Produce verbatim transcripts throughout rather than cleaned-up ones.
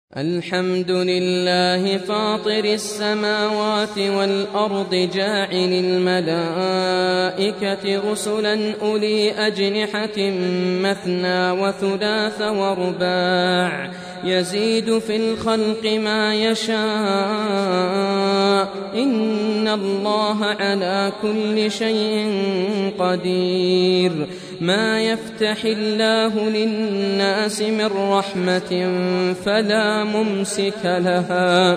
الحمد لله فاطر السماوات والأرض جاعل الملائكة رسلا أولي أجنحة مثنى وثلاث ورباع يزيد في الخلق ما يشاء إن الله على كل شيء قدير. ما يفتح الله للناس من رحمة فلا ممسك لها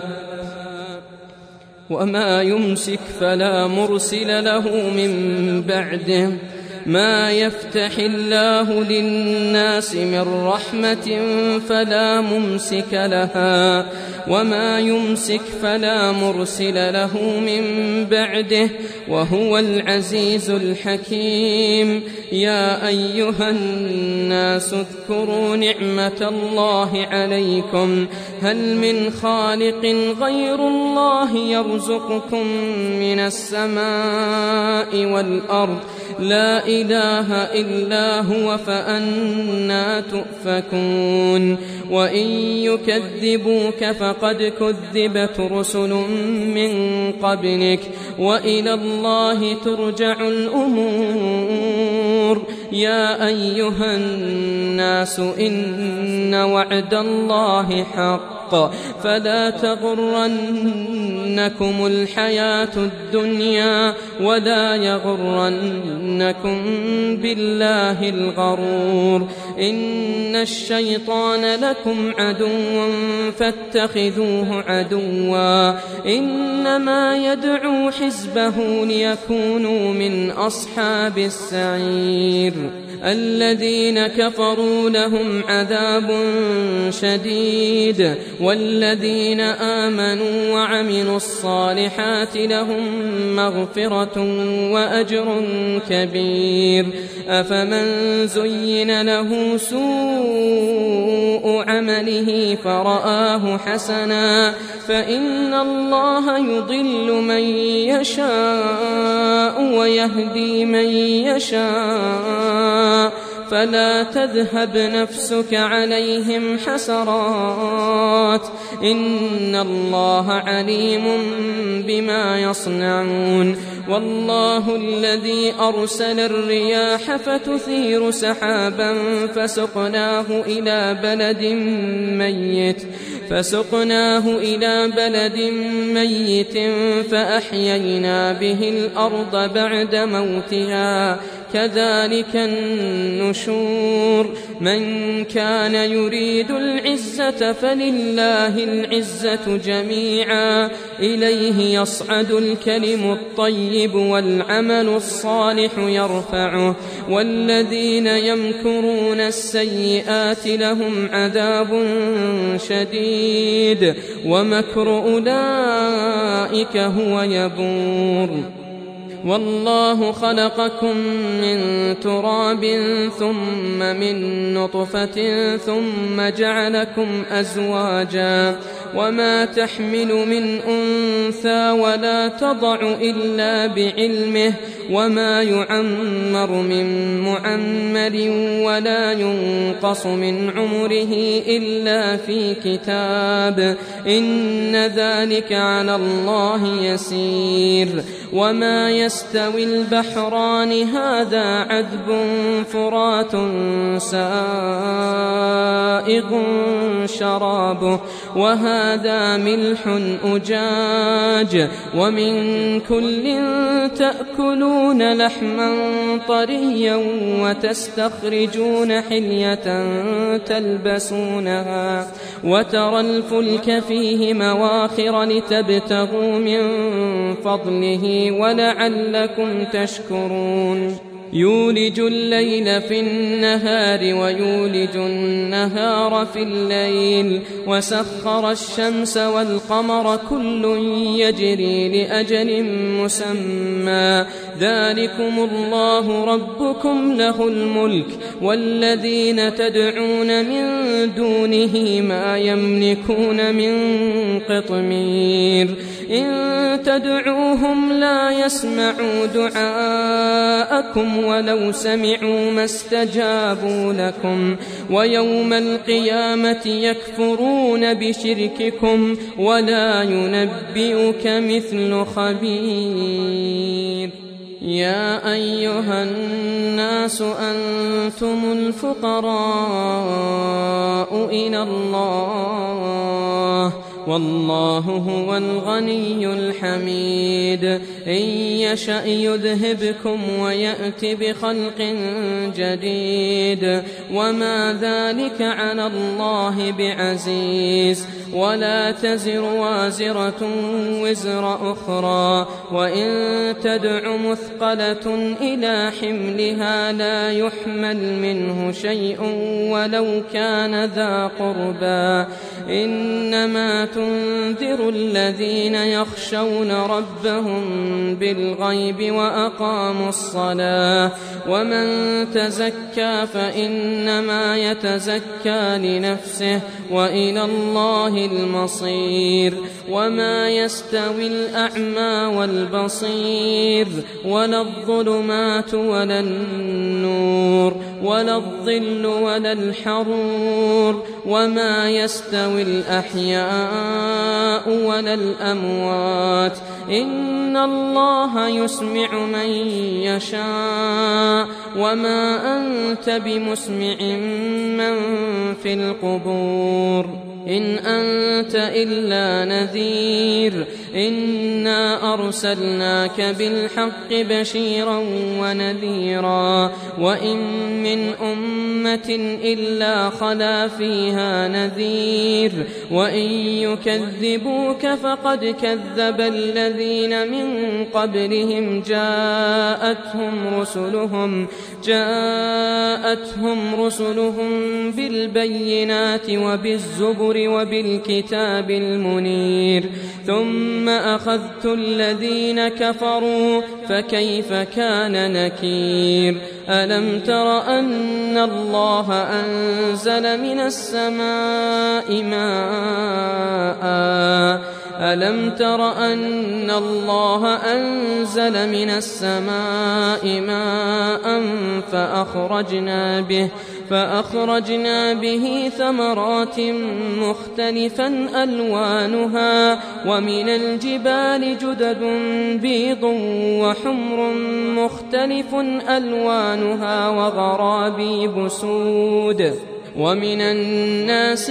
وما يمسك فلا مرسل له من بعده. ما يفتح الله للناس من رحمة فلا ممسك لها وما يمسك فلا مرسل له من بعده وهو العزيز الحكيم. يا أيها الناس اذكروا نعمة الله عليكم هل من خالق غير الله يرزقكم من السماء والأرض لا إله إلا هو فأنى تؤفكون. وإن يكذبوك فقد كذبت رسل من قبلك وإلى الله ترجع الأمور. يا أيها الناس إن وعد الله حق فلا تغرنكم الحياة الدنيا ولا يغرنكم بالله الغرور. إن الشيطان لكم عدو فاتخذوه عدوا إنما يدعو حزبه ليكونوا من أصحاب السعير. الذين كفروا لهم عذاب شديد والذين آمنوا وعملوا الصالحات لهم مغفرة وأجر كبير. أفمن زين له سوء عمله فرآه حسنا فإن الله يضل من يشاء ويهدي من يشاء فلا تذهب نفسك عليهم حسرات إن الله عليم بما يصنعون. والله الذي أرسل الرياح فتثير سحابا فسقناه إلى بلد ميت فسقناه إلى بلد ميت فأحيينا به الأرض بعد موتها كذلك النشور. من كان يريد العزة فلله العزة جميعا إليه يصعد الكلم الطيب والعمل الصالح يرفعه والذين يمكرون السيئات لهم عذاب شديد ومكر أولئك هو يبور. والله خلقكم من تراب ثم من نطفة ثم جعلكم أزواجا وما تحمل من أنثى ولا تضع إلا بعلمه وما يعمر من معمر ولا ينقص من عمره إلا في كتاب إن ذلك على الله يسير. وما يستوي البحران هذا عذب فرات سائغ شرابه وهذا ملح أجاج ومن كل تأكلون لحما طريا وتستخرجون حلية تلبسونها وترى الفلك فيه مواخر لتبتغوا من فضله ولعلكم تشكرون. يولج الليل في النهار ويولج النهار في الليل وسخر الشمس والقمر كل يجري لأجل مسمى ذلكم الله ربكم له الملك والذين تدعون من دونه ما يملكون من قطمير إن تدعوهم لا يسمعوا دعاءكم ولو سمعوا ما استجابوا لكم ويوم القيامة يكفرون بشرككم ولا ينبئك مثل خبير. يا أيها الناس أنتم الفقراء إلى الله والله هو الغني الحميد إن يشأ يذهبكم ويأت بخلق جديد وما ذلك على الله بعزيز ولا تزر وازرة وزر أخرى وإن تدع مثقلة إلى حملها لا يحمل منه شيء ولو كان ذا قربى إنما تنذر الذين يخشون ربهم بالغيب وأقاموا الصلاة ومن تزكى فإنما يتزكى لنفسه وإلى الله المصير. وما يستوي الأعمى والبصير ولا الظلمات ولا النور ولا الظل ولا الحرور وما يستوي الأحياء ولا الأموات إن الله يسمع من يشاء وما أنت بمسمع من في القبور إن أنت إلا نذير إنا أرسلناك بالحق بشيرا ونذيرا وإن من أمة إلا خلا فيها نذير وإن يكذبوك فقد كذب الذين من قبلهم جاءتهم رسلهم جاءتهم رسلهم بالبينات وبالزبر وبالكتاب المنير ثم أخذت الذين كفروا فكيف كان نكير. ألم تر أن الله أنزل من السماء ماء ألم تر أن الله أنزل من السماء ماء فأخرجنا به فأخرجنا به ثمرات مختلفا ألوانها ومن الجبال جدد بيض وحمر مختلف ألوانها وغرابيب سود ومن الناس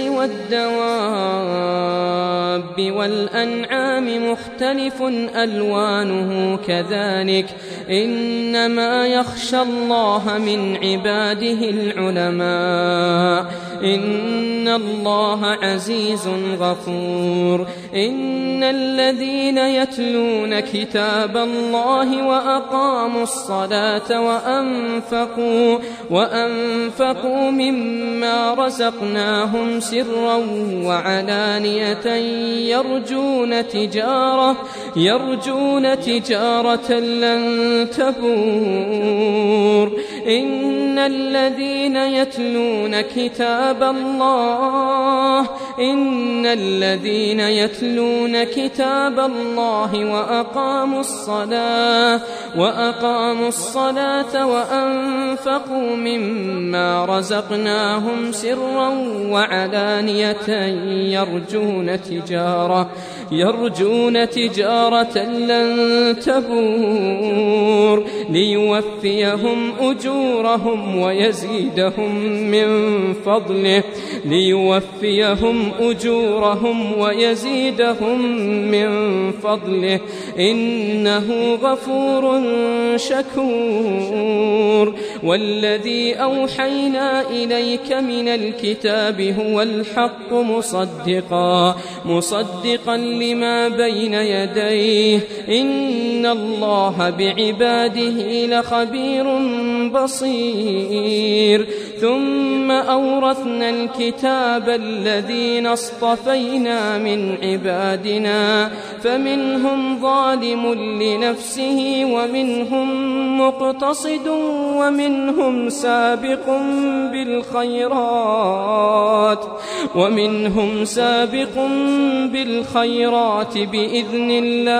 والدواب والأنعام مختلف ألوانه كذلك إنما يخشى الله من عباده العلماء إن الله عزيز غفور. إن الذين يتلون كتاب الله وأقاموا الصلاة وأنفقوا وأنفقوا مما رزقناهم سرا وعلانية يرجون تجارة يرجون تجارة لن تبور. إن الذين يتلون كتاب الله إن الذين يتلون كتاب الله وأقاموا الصلاة وأقاموا الصلاة وأنفقوا مما رزقناهم سرا وعلانية يرجون تجارة يرجون تجارة لن تبور ليوفيهم أجورهم ويزيدهم من فضله ليوفيهم أجورهم ويزيدهم من فضله إنه غفور شكور. والذي أوحينا إليك من الكتاب هو الحق مصدقا مصدقا لما بين يديه إن الله بعباده لخبير بصير ثم أورثنا الكتاب الذين اصطفينا من عبادنا فمنهم ظالم لنفسه ومنهم مقتصد ومنهم سابق بالخيرات ومنهم سابق بالخيرات بإذن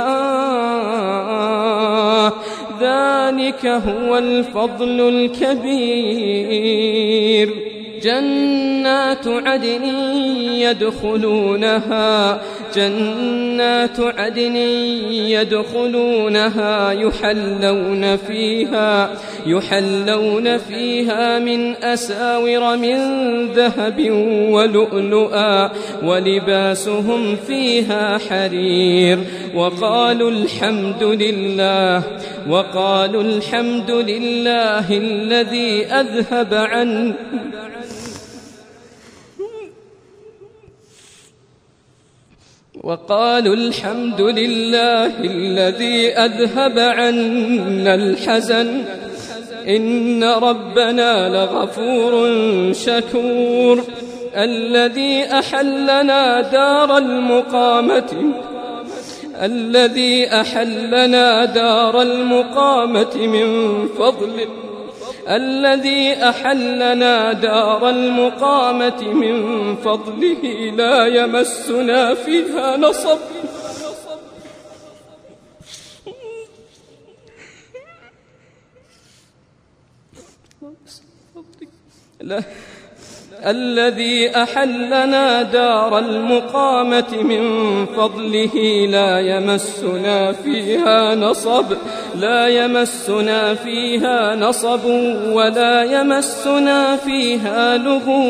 الله ذلك هو الفضل الكبير. جنات عدن يدخلونها جنات عدن يدخلونها يحلون فيها يحلون فيها من أساور من ذهب ولؤلؤا ولباسهم فيها حرير وقالوا الحمد لله وقالوا الحمد لله الذي أذهب عنا وقالوا الحمد لله الذي أذهب عنا الحزن إن ربنا لغفور شكور. الذي أحلنا دار المقامة الذي أحلنا دار المقامة من فضله الذي أحلنا دار المقامة من فضله لا يمسنا فيها نصب لا الذي أحلنا دار المقامة من فضله لا يمسنا فيها نصب لا يمسنا فيها نصب ولا يمسنا فيها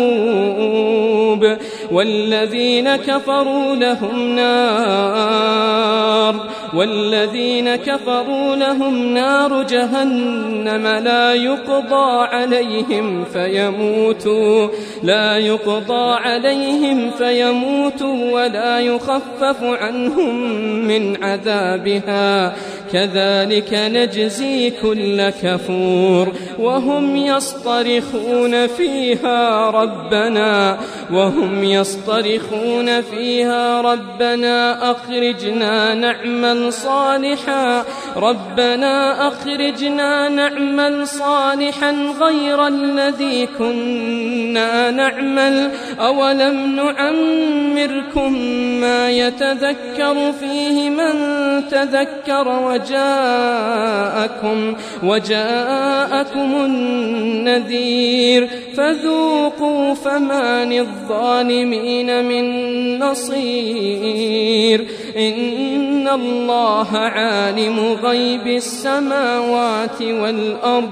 لغوب. والذين كفروا لهم نار والذين كفروا لهم نار جهنم لا يقضى عليهم فيموتوا لا يقضى عليهم فيموتوا ولا يخفف عنهم من عذابها كذلك نجزي كل كفور. وهم يصطرخون فيها ربنا وهم يصطرخون فيها ربنا أخرجنا نعمل صالحا ربنا أخرجنا نعمل صالحا غير الذي كنا نعمل أولم نعمركم ما يتذكر فيه من تذكر وجاءكم وجاءكم النذير فذوقوا فما للظالمين من نصير. إن الله عالم غيب السماوات والأرض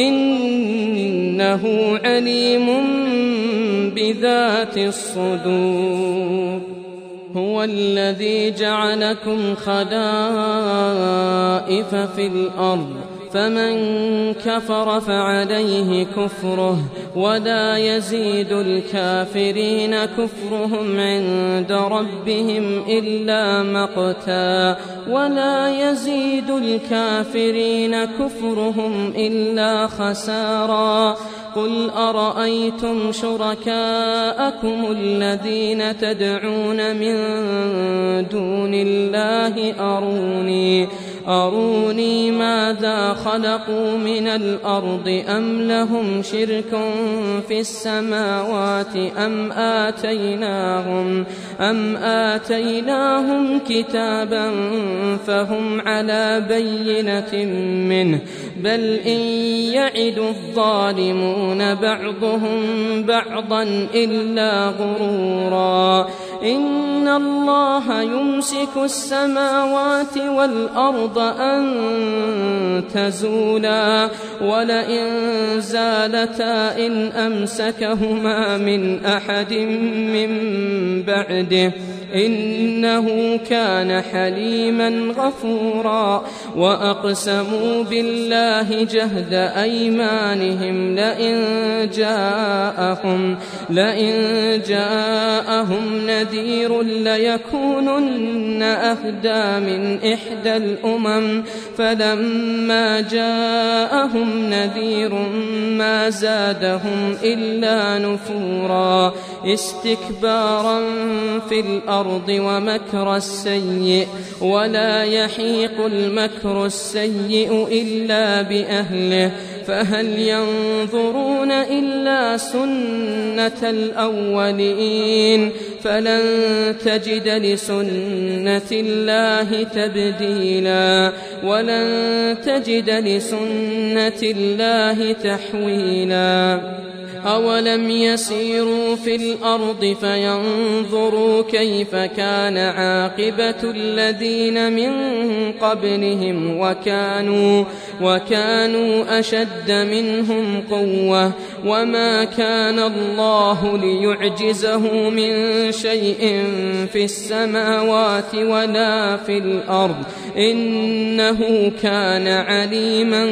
إنه عليم بذات الصدور. هو الذي جعلكم خلائف في الأرض فمن كفر فعليه كفره ولا يزيد الكافرين كفرهم عند ربهم إلا مقتا ولا يزيد الكافرين كفرهم إلا خسارا. قل أرأيتم شركاءكم الذين تدعون من دون الله أروني أروني ماذا خلقوا من الأرض أم لهم شرك في السماوات أم آتيناهم أم آتيناهم كتابا فهم على بينة منه بل إن يعد الظالمون بعضهم بعضا إلا غرورا. إن الله يمسك السماوات والأرض أن تزولا ولئن زالتا إن أمسكهما من أحد من بعده إنه كان حليما غفورا وأقسموا بالله جهد أيمانهم لئن جاءهم لئن جاءهم نذير ليكونن أهدى من إحدى الأمم فلما جاءهم نذير ما زادهم إلا نفورا استكبارا في الأرض ومكر السيء ولا يحيق المكر السيء إلا بأهله فهل ينظرون إلا سنة الأولين فلن تجد لسنة الله تبديلا ولن تجد لسنة الله تحويلا أولم يسيروا في الأرض فينظروا كيف كان عاقبة الذين من قبلهم وكانوا, وكانوا أشد منهم قوة وما كان الله ليعجزه من شيء في السماوات ولا في الأرض إنه كان عليما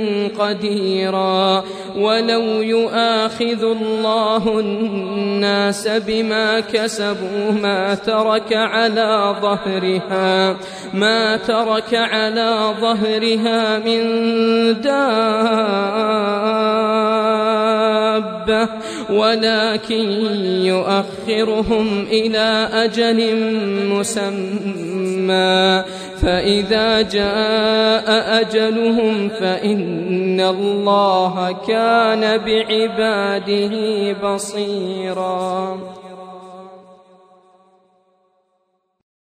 قديرا ولو يؤاخذ الله الناس بما كسبوا ما ترك على ظهرها ما ترك على ظهرها من دابة ولكن يؤخرهم إلى أجل مسمى فإذا جاء أجلهم فإن الله كان بعباده بصيرا.